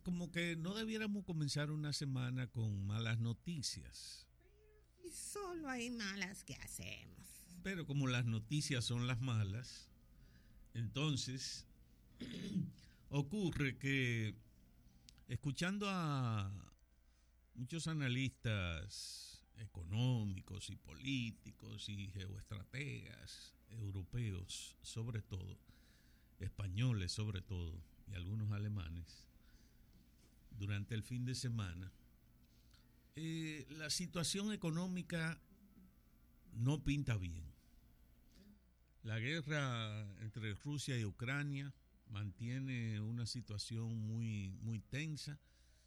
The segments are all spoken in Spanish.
como que no debiéramos comenzar una semana con malas noticias. Y solo hay malas que hacemos. Pero como las noticias son las malas, entonces ocurre que escuchando a muchos analistas económicos y políticos y geoestrategas europeos, sobre todo, españoles sobre todo, y algunos alemanes, durante el fin de semana, la situación económica no pinta bien. La guerra entre Rusia y Ucrania mantiene una situación muy, muy tensa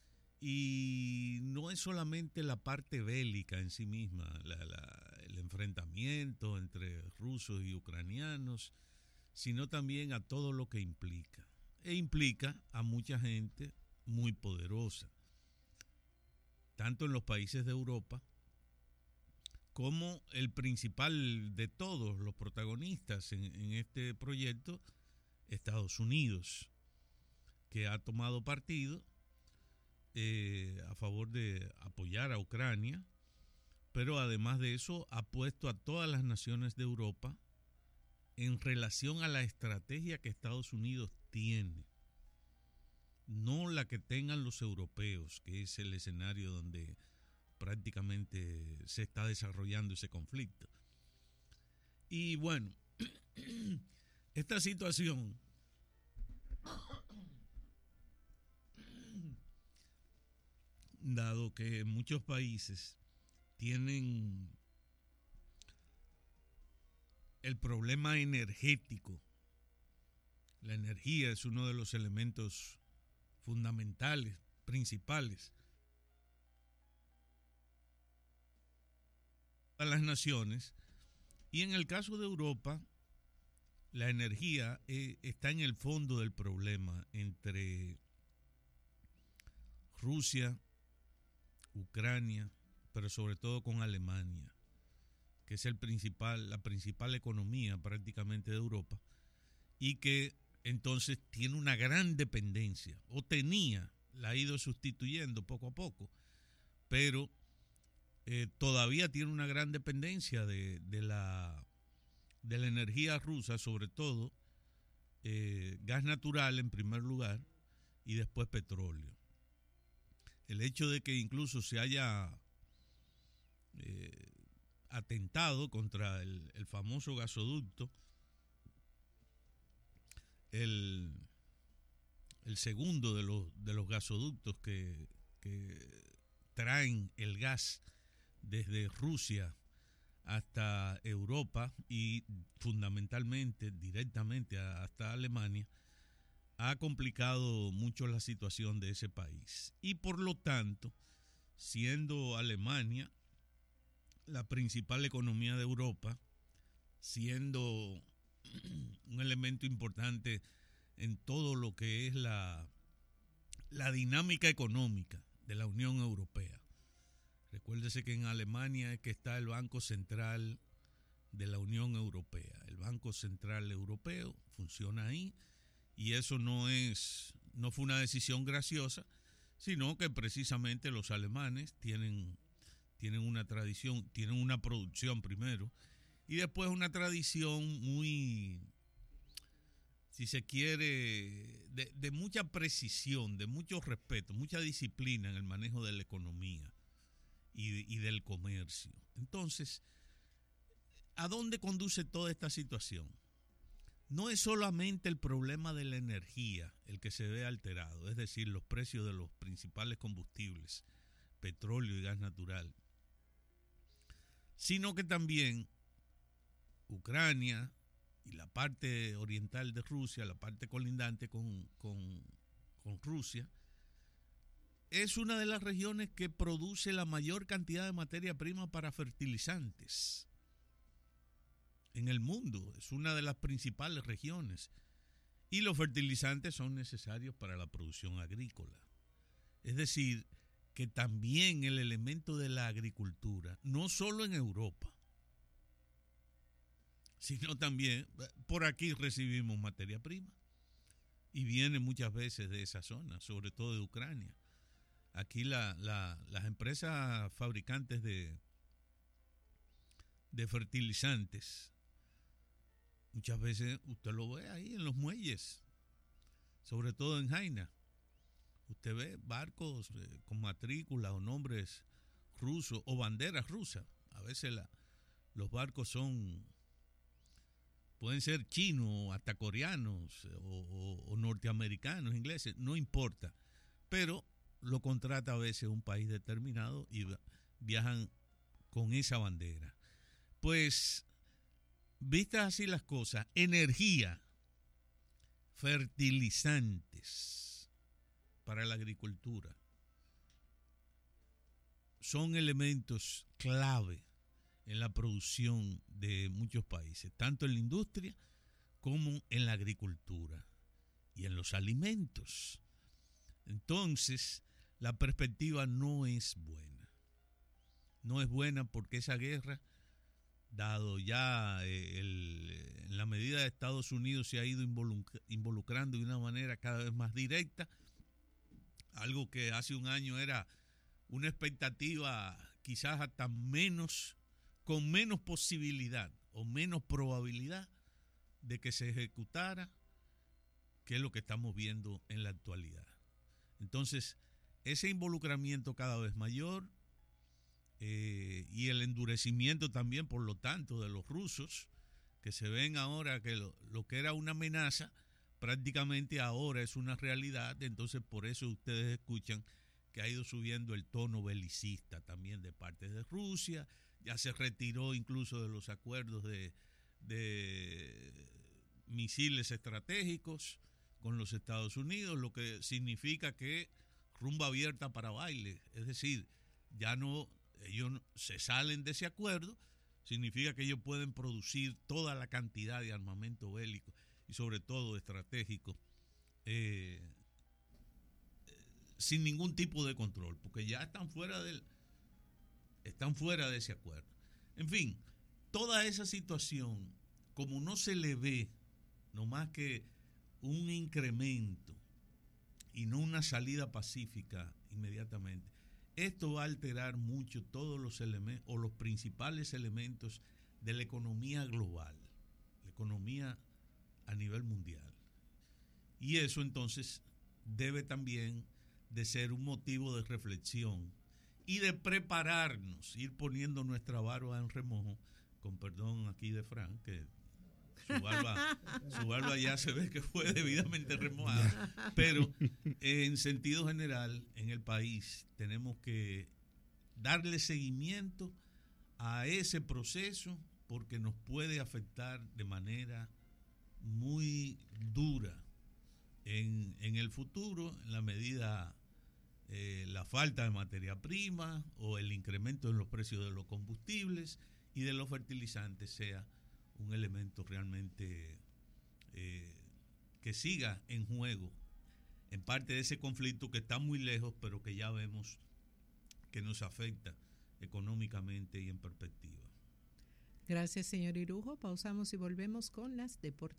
y no es solamente la parte bélica en sí misma, el enfrentamiento entre rusos y ucranianos, sino también a todo lo que implica. E implica a mucha gente muy poderosa, tanto en los países de Europa como el principal de todos los protagonistas en este proyecto, Estados Unidos, que ha tomado partido a favor de apoyar a Ucrania, pero además de eso ha puesto a todas las naciones de Europa en relación a la estrategia que Estados Unidos tiene, no la que tengan los europeos, que es el escenario donde prácticamente se está desarrollando ese conflicto. Y bueno, esta situación dado que muchos países tienen el problema energético, la energía es uno de los elementos fundamentales, principales a las naciones, y en el caso de Europa la energía está en el fondo del problema entre Rusia, Ucrania, pero sobre todo con Alemania, que es la principal economía prácticamente de Europa, y que entonces tiene una gran dependencia, o tenía, la ha ido sustituyendo poco a poco, pero todavía tiene una gran dependencia de la energía rusa, sobre todo gas natural en primer lugar y después petróleo. El hecho de que incluso se haya atentado contra el famoso gasoducto, el segundo de los gasoductos que traen el gas desde Rusia hasta Europa y fundamentalmente, directamente hasta Alemania, ha complicado mucho la situación de ese país. Y por lo tanto, siendo Alemania la principal economía de Europa, siendo un elemento importante en todo lo que es la dinámica económica de la Unión Europea. Recuérdese que en Alemania es que está el Banco Central de la Unión Europea. El Banco Central Europeo funciona ahí, y eso no fue una decisión graciosa, sino que precisamente los alemanes tienen una tradición, tienen una producción primero, y después una tradición muy, si se quiere, de mucha precisión, de mucho respeto, mucha disciplina en el manejo de la economía y del comercio. Entonces, ¿a dónde conduce toda esta situación? No es solamente el problema de la energía el que se ve alterado, es decir, los precios de los principales combustibles, petróleo y gas natural, sino que también Ucrania y la parte oriental de Rusia, la parte colindante con Rusia, es una de las regiones que produce la mayor cantidad de materia prima para fertilizantes en el mundo. Es una de las principales regiones, y los fertilizantes son necesarios para la producción agrícola. Es decir, que también el elemento de la agricultura, no solo en Europa, sino también por aquí recibimos materia prima. y viene muchas veces de esa zona, sobre todo de Ucrania. Aquí las empresas fabricantes de fertilizantes, muchas veces usted lo ve ahí en los muelles, sobre todo en Jaina. Usted ve barcos con matrícula o nombres rusos o banderas rusas. A veces los barcos pueden ser chinos, hasta coreanos o norteamericanos, ingleses, no importa. Pero lo contrata a veces un país determinado y viajan con esa bandera. Pues, vistas así las cosas, energía, fertilizantes para la agricultura son elementos clave en la producción de muchos países, tanto en la industria como en la agricultura y en los alimentos. Entonces, la perspectiva no es buena. No es buena porque esa guerra, dado ya en la medida de Estados Unidos se ha ido involucrando de una manera cada vez más directa, algo que hace un año era una expectativa quizás hasta con menos posibilidad o menos probabilidad de que se ejecutara, que es lo que estamos viendo en la actualidad. Entonces, ese involucramiento cada vez mayor y el endurecimiento también, por lo tanto, de los rusos, que se ven ahora que lo que era una amenaza, prácticamente ahora es una realidad. Entonces, por eso ustedes escuchan que ha ido subiendo el tono belicista también de parte de Rusia. Ya se retiró incluso de los acuerdos de misiles estratégicos con los Estados Unidos, lo que significa que rumba abierta para baile. Es decir, ya no, ellos se salen de ese acuerdo, significa que ellos pueden producir toda la cantidad de armamento bélico y sobre todo estratégico sin ningún tipo de control, porque ya están fuera de ese acuerdo. En fin, toda esa situación, como no se le ve no más que un incremento y no una salida pacífica inmediatamente, esto va a alterar mucho todos los elementos o los principales elementos de la economía global, la economía a nivel mundial. Y eso entonces debe también de ser un motivo de reflexión y de prepararnos, ir poniendo nuestra barba en remojo, con perdón aquí de Frank, que su barba ya se ve que fue debidamente remojada, pero en sentido general en el país tenemos que darle seguimiento a ese proceso porque nos puede afectar de manera muy dura en el futuro, en la medida la falta de materia prima o el incremento en los precios de los combustibles y de los fertilizantes sea un elemento realmente que siga en juego en parte de ese conflicto que está muy lejos, pero que ya vemos que nos afecta económicamente y en perspectiva. Gracias, señor Irujo. Pausamos y volvemos con las deportivas.